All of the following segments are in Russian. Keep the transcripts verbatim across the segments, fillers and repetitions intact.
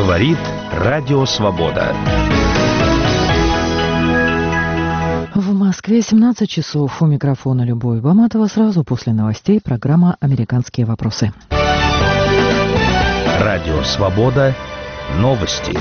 Говорит Радио Свобода. В Москве семнадцать часов. У микрофона Любовь Баматова. Сразу после новостей программа «Американские вопросы». Радио Свобода. Новости.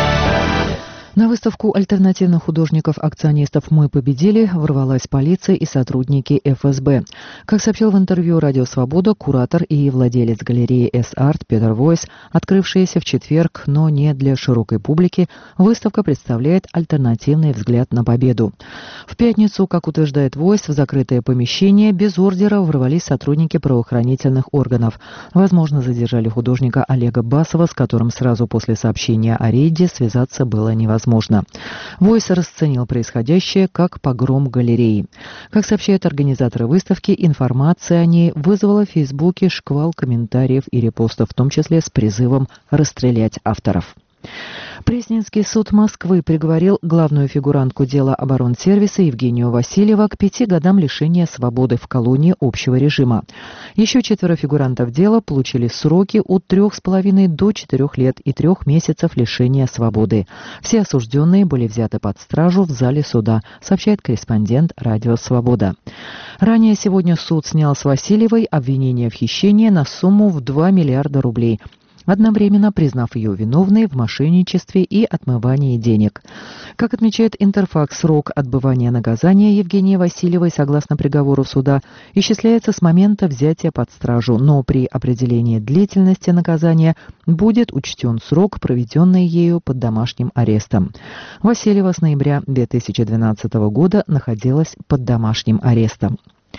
На выставку альтернативных художников-акционистов «Мы победили» ворвалась полиция и сотрудники эф эс бэ. Как сообщил в интервью «Радио Свобода» куратор и владелец галереи «Эс-Арт» Петр Войс, открывшаяся в четверг, но не для широкой публики, выставка представляет альтернативный взгляд на победу. В пятницу, как утверждает Войс, в закрытое помещение без ордера ворвались сотрудники правоохранительных органов. Возможно, задержали художника Олега Басова, с которым сразу после сообщения о рейде связаться было невозможно. Возможно. Войс расценил происходящее как погром галереи. Как сообщают организаторы выставки, информация о ней вызвала в Фейсбуке шквал комментариев и репостов, в том числе с призывом расстрелять авторов. Пресненский суд Москвы приговорил главную фигурантку дела оборонсервиса Евгению Васильева к пяти годам лишения свободы в колонии общего режима. Еще четверо фигурантов дела получили сроки от трех с половиной до четырех лет и трех месяцев лишения свободы. Все осужденные были взяты под стражу в зале суда, сообщает корреспондент «Радио Свобода». Ранее сегодня суд снял с Васильевой обвинение в хищении на сумму в два миллиарда рублей, одновременно признав ее виновной в мошенничестве и отмывании денег. Как отмечает Интерфакс, срок отбывания наказания Евгении Васильевой, согласно приговору суда, исчисляется с момента взятия под стражу, но при определении длительности наказания будет учтен срок, проведенный ею под домашним арестом. Васильева с ноября две тысячи двенадцатого года находилась под домашним арестом.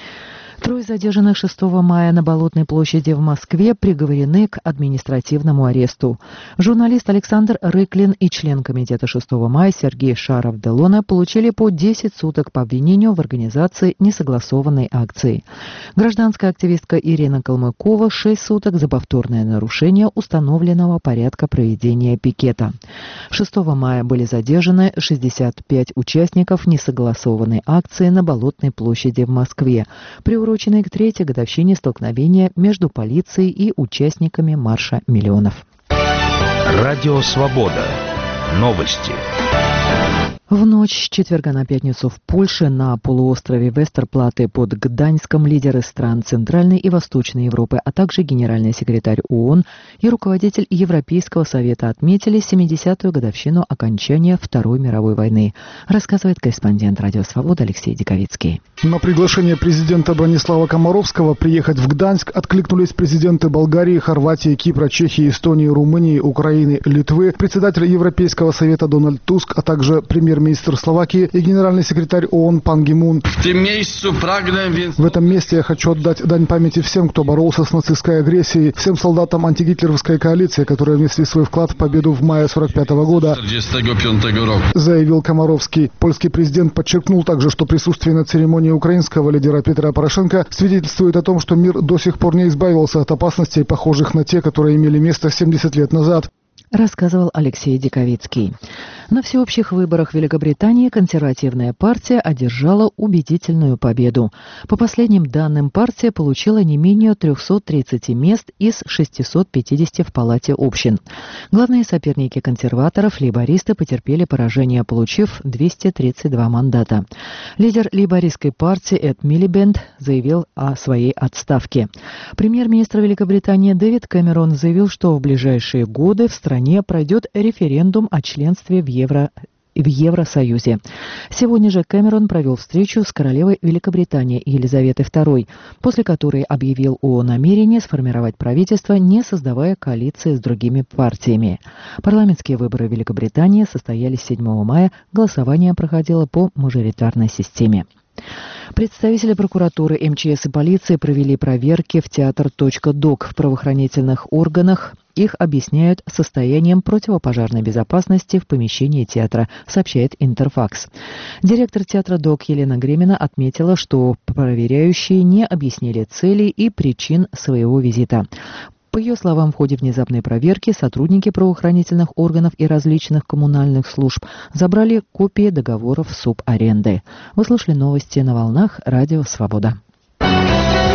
Трое задержанных шестого мая на Болотной площади в Москве приговорены к административному аресту. Журналист Александр Рыклин и член комитета шестого мая Сергей Шаров-Делона получили по десять суток по обвинению в организации несогласованной акции. Гражданская активистка Ирина Калмыкова шесть суток за повторное нарушение установленного порядка проведения пикета. шестого мая были задержаны шестьдесят пять участников несогласованной акции на Болотной площади в Москве, приуроченной к третьей годовщине столкновения между полицией и участниками марша миллионов. Радио Свобода. Новости. В ночь с четверга на пятницу в Польше на полуострове Вестерплате под Гданьском лидеры стран Центральной и Восточной Европы, а также генеральный секретарь ООН и руководитель Европейского совета отметили семидесятую годовщину окончания Второй мировой войны, рассказывает корреспондент «Радио Свобода» Алексей Диковицкий. На приглашение президента Бронислава Комаровского приехать в Гданьск откликнулись президенты Болгарии, Хорватии, Кипра, Чехии, Эстонии, Румынии, Украины, Литвы, председатель Европейского совета Дональд Туск, а также премьер-министр Словакии и генеральный секретарь ООН Пан Ги Мун. В этом месте я хочу отдать дань памяти всем, кто боролся с нацистской агрессией, всем солдатам антигитлеровской коалиции, которые внесли свой вклад в победу в мае сорок пятого года, заявил Комаровский. Польский президент подчеркнул также, что присутствие на церемонии украинского лидера Петра Порошенко свидетельствует о том, что мир до сих пор не избавился от опасностей, похожих на те, которые имели место семьдесят лет назад, рассказывал Алексей Диковицкий. На всеобщих выборах Великобритании консервативная партия одержала убедительную победу. По последним данным, партия получила не менее трехсот тридцати мест из шестисот пятидесяти в Палате общин. Главные соперники консерваторов, лейбористы, потерпели поражение, получив двести тридцать два мандата. Лидер лейбористской партии Эд Милибенд заявил о своей отставке. Премьер-министр Великобритании Дэвид Кэмерон заявил, что в ближайшие годы в стране пройдет референдум о членстве в Евро... в Евросоюзе. Сегодня же Кэмерон провел встречу с королевой Великобритании Елизаветой второй, после которой объявил о намерении сформировать правительство, не создавая коалиции с другими партиями. Парламентские выборы в Великобритании состоялись седьмого мая, голосование проходило по мажоритарной системе. Представители прокуратуры, эм че эс и полиции провели проверки в театр .док в правоохранительных органах. Их объясняют состоянием противопожарной безопасности в помещении театра, сообщает Интерфакс. Директор театра ДОК Елена Гремина отметила, что проверяющие не объяснили целей и причин своего визита. По ее словам, в ходе внезапной проверки сотрудники правоохранительных органов и различных коммунальных служб забрали копии договоров субаренды. Вы слушали новости на волнах Радио Свобода.